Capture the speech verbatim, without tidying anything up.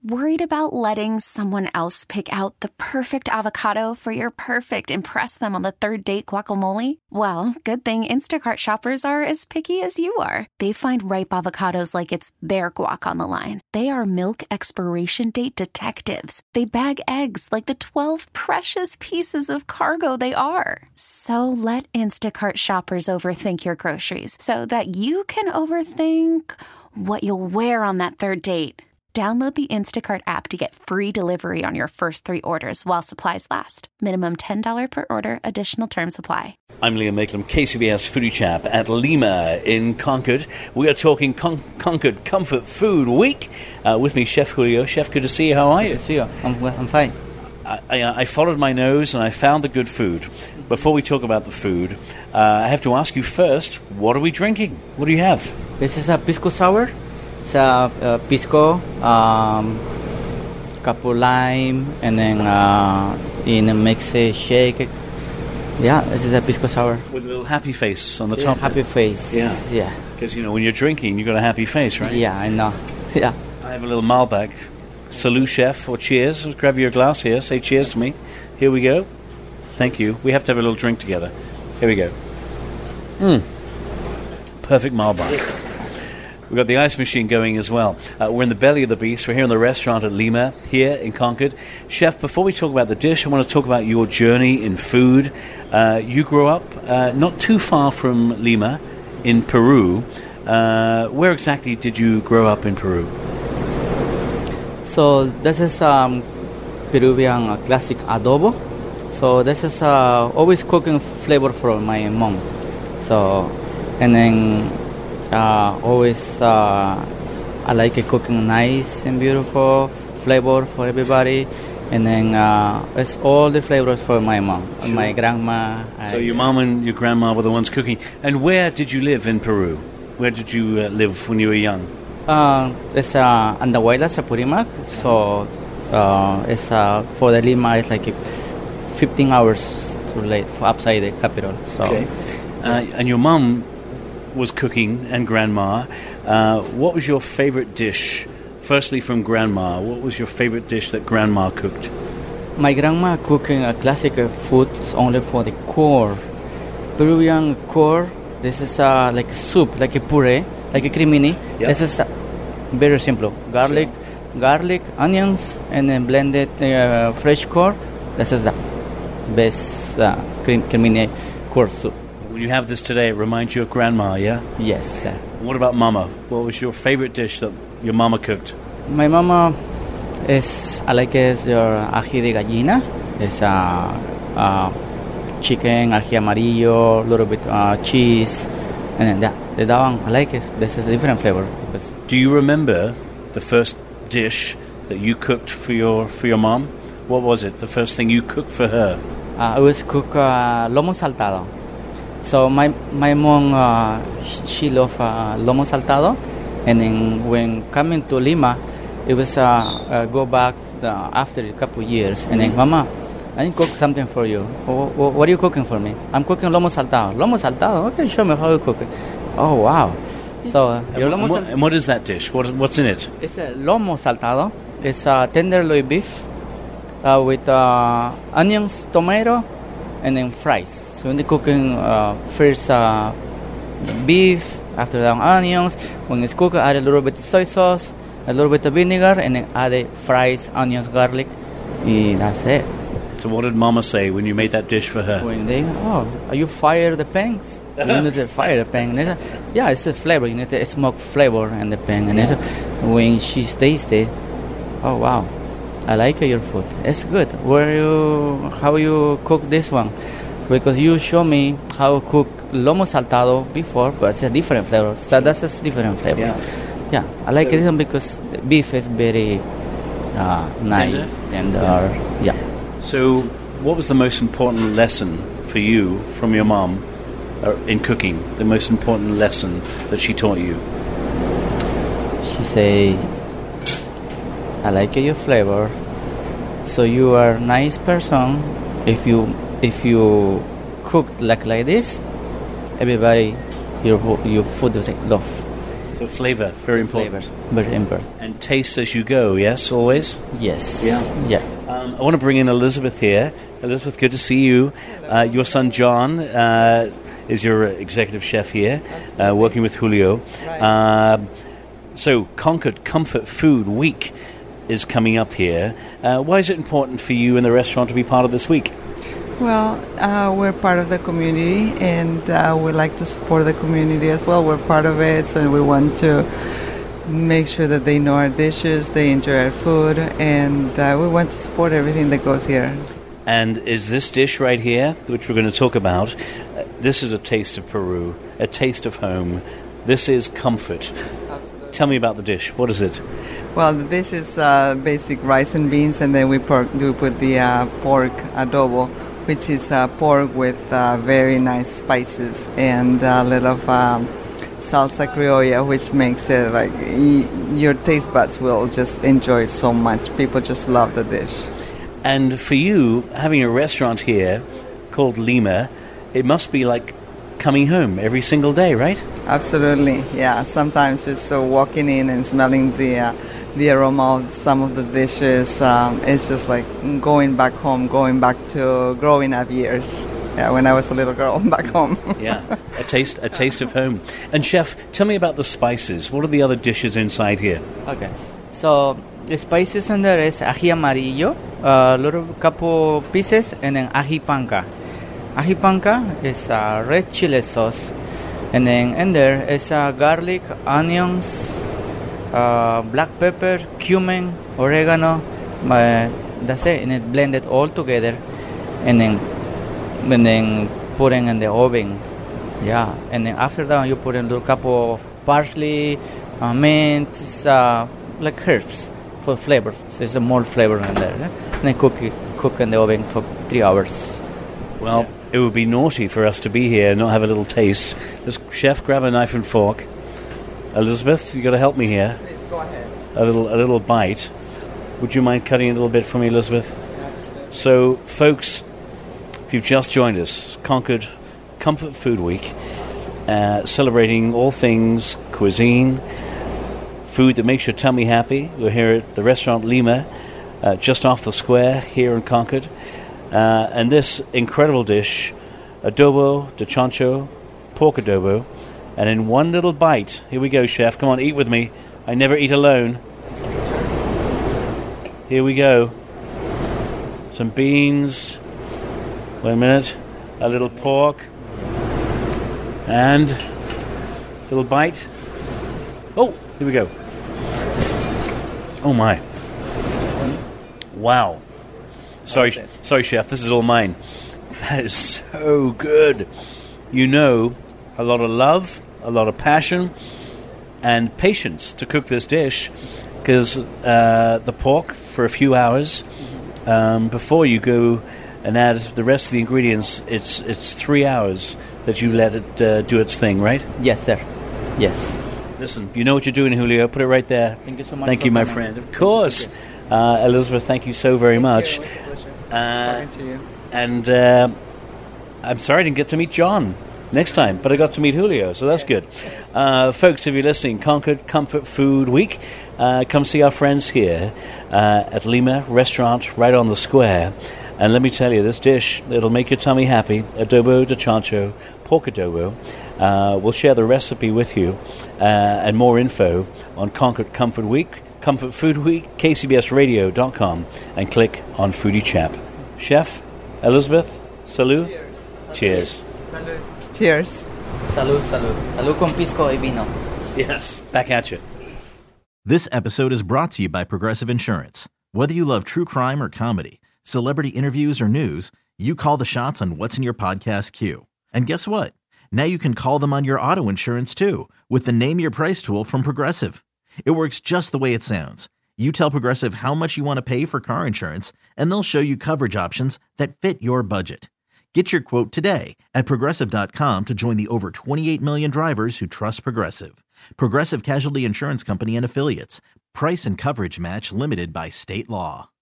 Worried about letting someone else pick out the perfect avocado for your perfect impress them on the third date guacamole? Well, good thing Instacart shoppers are as picky as you are. They find ripe avocados like it's their guac on the line. They are milk expiration date detectives. They bag eggs like the twelve precious pieces of cargo they are. So let Instacart shoppers overthink your groceries so that you can overthink what you'll wear on that third date. Download the Instacart app to get free delivery on your first three orders while supplies last. Minimum ten dollars per order. Additional terms apply. I'm Liam Maitland, K C B S Foodie Chap at Lima in Concord. We are talking Con- Concord Comfort Food Week. Uh, with me, Chef Julio. Chef, good to see you. How are you? Good to see you. I'm, I'm fine. I, I, I followed my nose and I found the good food. Before we talk about the food, uh, I have to ask you first, what are we drinking? What do you have? This is a pisco sour. It's a, a pisco, um, couple lime, and then uh, in a mix a shake. Yeah, this is a pisco sour. With a little happy face on the yeah, top. Happy face. Yeah. Yeah. Because, you know, when you're drinking, you've got a happy face, right? Yeah, I know. Yeah. I have a little Malbec. Salute, chef, or cheers. Grab your glass here. Say cheers to me. Here we go. Thank you. We have to have a little drink together. Here we go. Mmm. Perfect Malbec. We've got the ice machine going as well. Uh, we're in the belly of the beast. We're here in the restaurant at Lima, here in Concord. Chef, before we talk about the dish, I want to talk about your journey in food. Uh, you grew up uh, not too far from Lima, in Peru. Uh, where exactly did you grow up in Peru? So this is um, Peruvian uh, classic adobo. So this is uh, always cooking flavor from my mom. So, and then... Uh, always uh, I like it cooking nice and beautiful flavor for everybody, and then uh, it's all the flavors for my mom and sure. my grandma. So I, your mom and your grandma were the ones cooking. And where did you live in Peru? Where did you uh, live when you were young? Uh, it's uh, Andahuaylas, Apurimac. So uh, it's uh, for the Lima. It's like fifteen hours too late for outside the capital. So, okay. uh, and your mom was cooking, and grandma. Uh, what was your favorite dish? Firstly, from grandma, what was your favorite dish that grandma cooked? My grandma cooking a classic food only for the core. Peruvian core. This is uh, like a soup, like a puree, like a cremini. Yep. This is uh, very simple. Garlic, sure. garlic, onions, and then blended uh, fresh core. This is the best uh, cremini core soup. When you have this today, it reminds you of grandma, yeah? Yes, sir. What about mama? What was your favorite dish that your mama cooked? My mama is, I like it, your ají de gallina. It's uh, uh, chicken, ají amarillo, a little bit uh, cheese, and then that, that one, I like it. This is a different flavor. Do you remember the first dish that you cooked for your for your mom? What was it, the first thing you cooked for her? Uh, I was cook uh, lomo saltado. So my my mom, uh, she loved uh, lomo saltado, and then when coming to Lima, it was uh, uh, go back uh, after a couple years, and then Mama, I need to cook something for you. What, what are you cooking for me? I'm cooking lomo saltado. Lomo saltado? Okay, show me how you cook it. Oh wow! So uh, your and, lomo what, and what is that dish? What what's in it? It's a lomo saltado. It's a tenderloin beef uh, with uh, onions, tomato, and then fries. So when they're cooking uh, first uh, beef, after that onions. When it's cooked, add a little bit of soy sauce, a little bit of vinegar, and then add the fries, onions, garlic, and that's it. So what did Mama say when you made that dish for her? When they, oh, are you fire the pans? You need to fire the pan. Said, yeah, it's a flavor. You need to smoke flavor in the pan. And said, when she tasted, oh wow, I like your food. It's good. Where you, how you cook this one? Because you show me how to cook lomo saltado before, but it's a different flavor. So that's a different flavor. Yeah, yeah I like so, this one because the beef is very uh, nice and uh, yeah. So, what was the most important lesson for you from your mom uh, in cooking? The most important lesson that she taught you? She say, "I like your flavor. So you are a nice person. If you if you cook like like this, everybody your your food will take love." So So flavor, very important. Flavors, very important. And taste as you go, yes, always? Yes. Yeah. Yeah. Um, I want to bring in Elizabeth here. Elizabeth, good to see you. Uh, your son John uh, is your executive chef here, uh, working with Julio. Right. Uh, so Concord Comfort Food Week is coming up here. Uh, why is it important for you and the restaurant to be part of this week? Well, uh, we're part of the community, and uh, we like to support the community as well. We're part of it, so we want to make sure that they know our dishes, they enjoy our food, and uh, we want to support everything that goes here. And is this dish right here, which we're going to talk about, uh, this is a taste of Peru, a taste of home. This is comfort. Absolutely. Tell me about the dish. What is it? Well, the dish is uh, basic rice and beans, and then we, pork, we put the uh, pork adobo, which is uh, pork with uh, very nice spices and a little of um, salsa criolla, which makes it like y- your taste buds will just enjoy it so much. People just love the dish. And for you, having a restaurant here called Lima, it must be like coming home every single day, right? Absolutely, yeah. Sometimes just uh, walking in and smelling the uh, the aroma of some of the dishes, um, it's just like going back home, going back to growing up years. Yeah, when I was a little girl back home. Yeah, a taste, a taste of home. And chef, tell me about the spices. What are the other dishes inside here? Okay. So the spices in there is ají amarillo, a little couple pieces, and then ají panca. Ají panca is a red chili sauce, and then in there is uh, garlic, onions, uh, black pepper, cumin, oregano. Uh, that's it, and it blended all together, and then and then put it in the oven. Yeah, and then after that you put in a little couple parsley, uh, mint, uh, like herbs for flavor. So there's more flavor in there. Eh? And then cook it, cook in the oven for three hours. Well, yeah. It would be naughty for us to be here and not have a little taste. Just, chef, grab a knife and fork. Elizabeth, you got to help me here. Please go ahead. A little, a little bite. Would you mind cutting a little bit for me, Elizabeth? Absolutely. So, folks, if you've just joined us, Concord Comfort Food Week, uh, celebrating all things cuisine, food that makes your tummy happy. We're here at the restaurant Lima, uh, just off the square here in Concord. Uh, and this incredible dish, adobo de chancho, pork adobo, and in one little bite, here we go, chef, come on, eat with me. I never eat alone. Here we go. Some beans, wait a minute, a little pork, and a little bite. Oh, here we go. Oh my. Wow. Sorry, sorry, chef. This is all mine. That is so good. You know, a lot of love, a lot of passion, and patience to cook this dish, because uh, the pork for a few hours um, before you go and add the rest of the ingredients. It's it's three hours that you let it uh, do its thing, right? Yes, sir. Yes. Listen, you know what you're doing, Julio. Put it right there. Thank you so much. Thank you, my coming. friend. Of course. Uh, Elizabeth, thank you so very Thank much. you. It was a pleasure Uh, talking to you. And uh, I'm sorry I didn't get to meet John next time, but I got to meet Julio, so that's good. Uh, folks, if you're listening, Concord Comfort Food Week, uh, come see our friends here uh, at Lima Restaurant right on the square. And let me tell you, this dish, it'll make your tummy happy, adobo de chancho, pork adobo. Uh, we'll share the recipe with you uh, and more info on Concord Comfort Week, Comfort Food Week, K C B S radio dot com, and click on Foodie Chap. Chef, Elizabeth, salud. Cheers. Cheers. Salud. Cheers. Salud, salud. Salud con pisco y vino. Yes, back at you. This episode is brought to you by Progressive Insurance. Whether you love true crime or comedy, celebrity interviews or news, you call the shots on what's in your podcast queue. And guess what? Now you can call them on your auto insurance too with the Name Your Price tool from Progressive. It works just the way it sounds. You tell Progressive how much you want to pay for car insurance, and they'll show you coverage options that fit your budget. Get your quote today at Progressive dot com to join the over twenty-eight million drivers who trust Progressive. Progressive Casualty Insurance Company and Affiliates. Price and coverage match limited by state law.